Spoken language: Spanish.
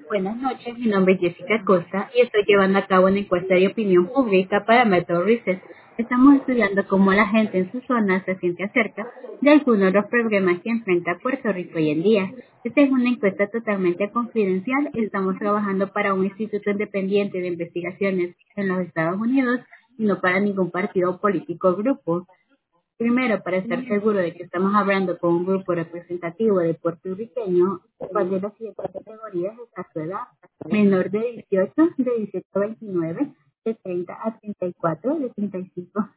Buenas noches, mi nombre es Jessica Costa y estoy llevando a cabo una encuesta de opinión pública para Metro Research. Estamos estudiando cómo la gente en su zona se siente acerca de algunos de los problemas que enfrenta Puerto Rico hoy en día. Esta es una encuesta totalmente confidencial. Estamos trabajando para un instituto independiente de investigaciones en los Estados Unidos y no para ningún partido político o grupo. Primero, para estar seguro de que estamos hablando con un grupo representativo de puertorriqueños, ¿cuál de las siguientes categorías está su edad? Menor de 18, de 18 a 29, de 30 a 34, de 35